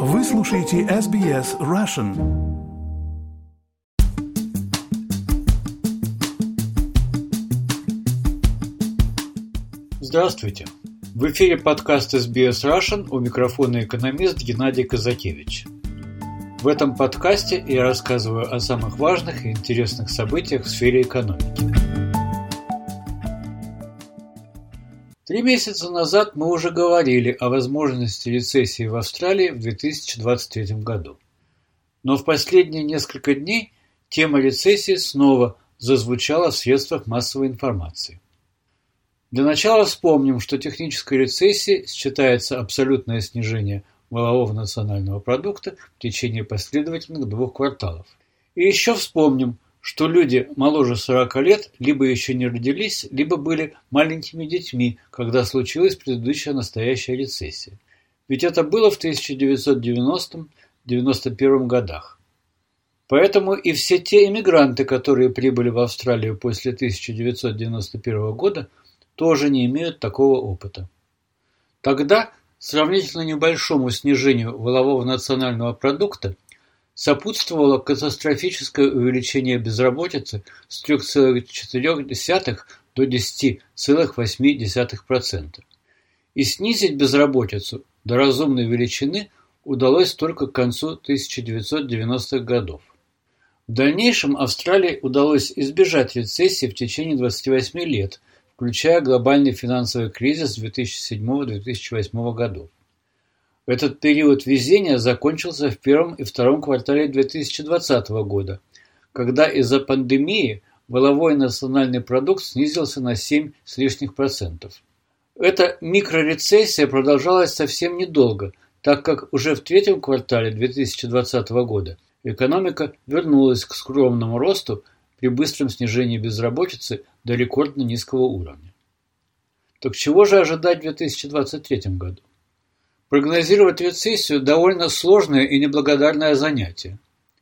Вы слушаете SBS Russian. Здравствуйте! В эфире подкаст SBS Russian, у микрофона экономист Геннадий Казакевич. В этом подкасте я рассказываю о самых важных и интересных событиях в сфере экономики. 3 месяца назад мы уже говорили о возможности рецессии в Австралии в 2023 году. Но в последние несколько дней тема рецессии снова зазвучала в средствах массовой информации. Для начала вспомним, что технической рецессией считается абсолютное снижение валового национального продукта в течение последовательных 2 кварталов. И еще вспомним, что люди моложе 40 лет либо еще не родились, либо были маленькими детьми, когда случилась предыдущая настоящая рецессия. Ведь это было в 1990-91 годах. Поэтому и все те иммигранты, которые прибыли в Австралию после 1991 года, тоже не имеют такого опыта. Тогда сравнительно небольшому снижению валового национального продукта сопутствовало катастрофическое увеличение безработицы с 3,4 до 10,8%. И снизить безработицу до разумной величины удалось только к концу 1990-х годов. В дальнейшем Австралии удалось избежать рецессии в течение 28 лет, включая глобальный финансовый кризис 2007-2008 годов. Этот период везения закончился в первом и втором квартале 2020 года, когда из-за пандемии валовой национальный продукт снизился на 7 с лишних %. Эта микрорецессия продолжалась совсем недолго, так как уже в третьем квартале 2020 года экономика вернулась к скромному росту при быстром снижении безработицы до рекордно низкого уровня. Так чего же ожидать в 2023 году? Прогнозировать рецессию – довольно сложное и неблагодарное занятие.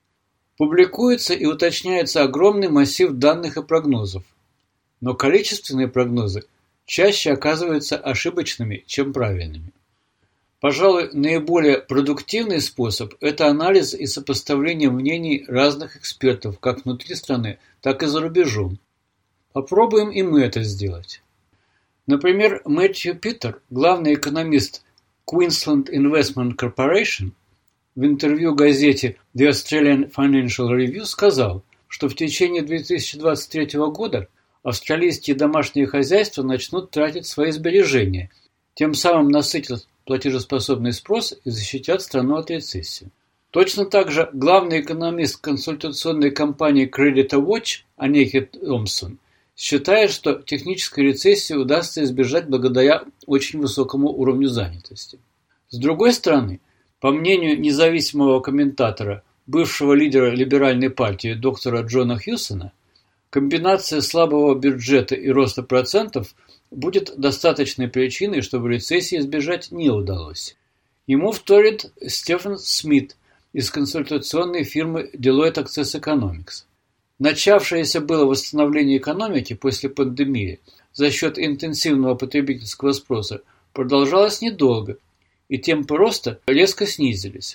Публикуется и уточняется огромный массив данных и прогнозов, но количественные прогнозы чаще оказываются ошибочными, чем правильными. Пожалуй, наиболее продуктивный способ – это анализ и сопоставление мнений разных экспертов как внутри страны, так и за рубежом. Попробуем и мы это сделать. Например, Мэтью Питер, главный экономист Queensland Investment Corporation, в интервью газете The Australian Financial Review сказал, что в течение 2023 года австралийские домашние хозяйства начнут тратить свои сбережения, тем самым насытят платежеспособный спрос и защитят страну от рецессии. Точно так же главный экономист консультационной компании Credit Watch Анехи Томпсон считает, что технической рецессии удастся избежать благодаря очень высокому уровню занятости. С другой стороны, по мнению независимого комментатора, бывшего лидера либеральной партии доктора Джона Хьюсона, комбинация слабого бюджета и роста процентов будет достаточной причиной, чтобы рецессии избежать не удалось. Ему вторит Стефан Смит из консультационной фирмы Deloitte Access Economics. Начавшееся было восстановление экономики после пандемии за счет интенсивного потребительского спроса продолжалось недолго, и темпы роста резко снизились.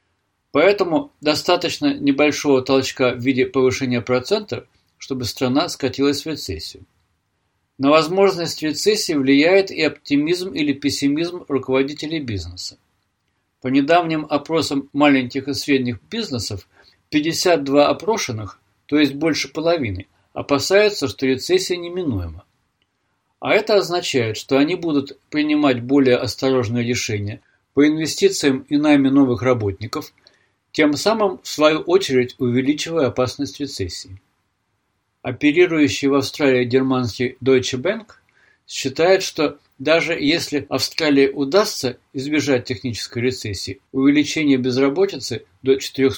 Поэтому достаточно небольшого толчка в виде повышения процента, чтобы страна скатилась в рецессию. На возможность рецессии влияет и оптимизм или пессимизм руководителей бизнеса. По недавним опросам маленьких и средних бизнесов 52 опрошенных, то есть больше половины, опасаются, что рецессия неминуема. А это означает, что они будут принимать более осторожные решения по инвестициям и найме новых работников, тем самым, в свою очередь, увеличивая опасность рецессии. Оперирующий в Австралии германский Deutsche Bank считает, что даже если Австралии удастся избежать технической рецессии, увеличение безработицы до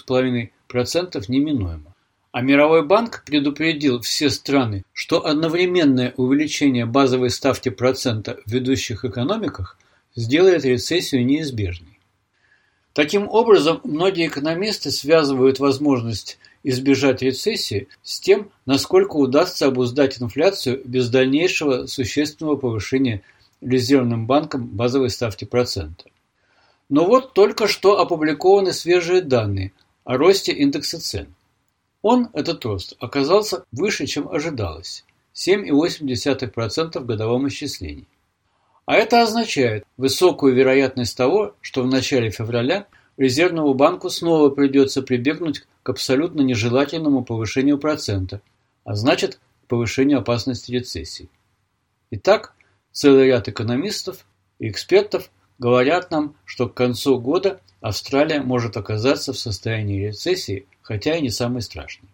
4,5% неминуемо. А Мировой банк предупредил все страны, что одновременное увеличение базовой ставки процента в ведущих экономиках сделает рецессию неизбежной. Таким образом, многие экономисты связывают возможность избежать рецессии с тем, насколько удастся обуздать инфляцию без дальнейшего существенного повышения Резервным банком базовой ставки процента. Но вот только что опубликованы свежие данные о росте индекса цен. Этот рост, оказался выше, чем ожидалось – 7,8% в годовом исчислении. А это означает высокую вероятность того, что в начале февраля Резервному банку снова придется прибегнуть к абсолютно нежелательному повышению процента, а значит, к повышению опасности рецессии. Итак, целый ряд экономистов и экспертов говорят нам, что к концу года Австралия может оказаться в состоянии рецессии, хотя и не самой страшной.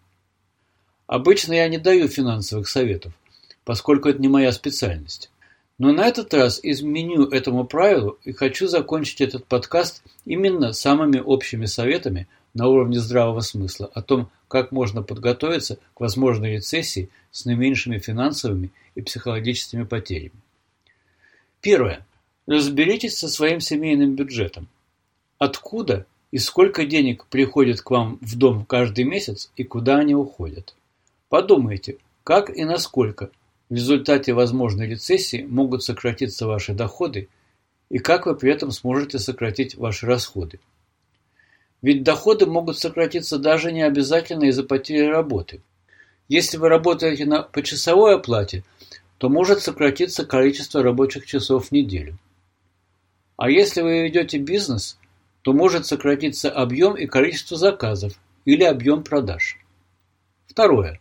Обычно я не даю финансовых советов, поскольку это не моя специальность. Но на этот раз изменю этому правилу и хочу закончить этот подкаст именно самыми общими советами на уровне здравого смысла о том, как можно подготовиться к возможной рецессии с наименьшими финансовыми и психологическими потерями. Первое. Разберитесь со своим семейным бюджетом. Откуда и сколько денег приходит к вам в дом каждый месяц и куда они уходят. Подумайте, как и насколько в результате возможной рецессии могут сократиться ваши доходы и как вы при этом сможете сократить ваши расходы. Ведь доходы могут сократиться даже не обязательно из-за потери работы. Если вы работаете на почасовой оплате, то может сократиться количество рабочих часов в неделю. А если вы ведете бизнес, то может сократиться объем и количество заказов или объем продаж. Второе.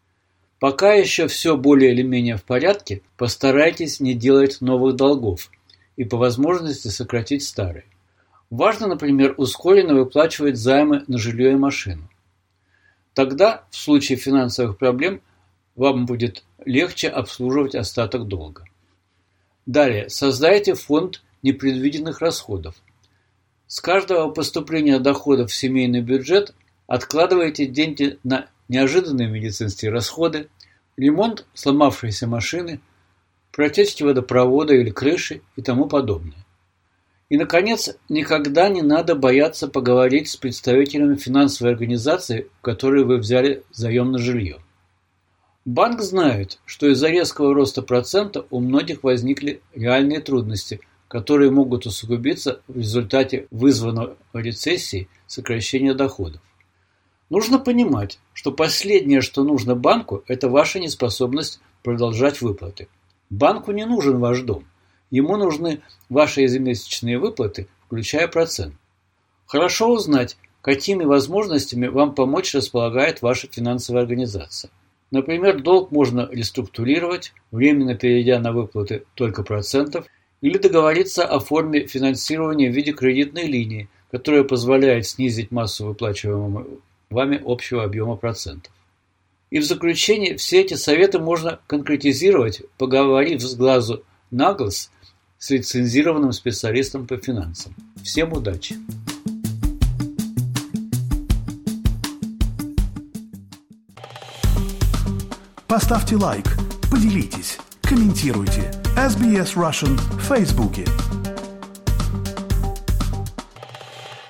Пока еще все более или менее в порядке, постарайтесь не делать новых долгов и по возможности сократить старые. Важно, например, ускоренно выплачивать займы на жилье и машину. Тогда, в случае финансовых проблем, вам будет легче обслуживать остаток долга. Далее, создайте фонд непредвиденных расходов. С каждого поступления доходов в семейный бюджет откладывайте деньги на неожиданные медицинские расходы, ремонт сломавшейся машины, протечки водопровода или крыши и тому подобное. И, наконец, никогда не надо бояться поговорить с представителями финансовой организации, в которой вы взяли заем на жилье. Банк знает, что из-за резкого роста процента у многих возникли реальные трудности, которые могут усугубиться в результате вызванного рецессией сокращения доходов. Нужно понимать, что последнее, что нужно банку, это ваша неспособность продолжать выплаты. Банку не нужен ваш дом. Ему нужны ваши ежемесячные выплаты, включая процент. Хорошо узнать, какими возможностями вам помочь располагает ваша финансовая организация. Например, долг можно реструктурировать, временно перейдя на выплаты только процентов, или договориться о форме финансирования в виде кредитной линии, которая позволяет снизить массу выплачиваемого вами общего объема процентов. И в заключение, все эти советы можно конкретизировать, поговорив с глазу на глаз с лицензированным специалистом по финансам. Всем удачи! Поставьте лайк, поделитесь, комментируйте. SBS Russian в Фейсбуке.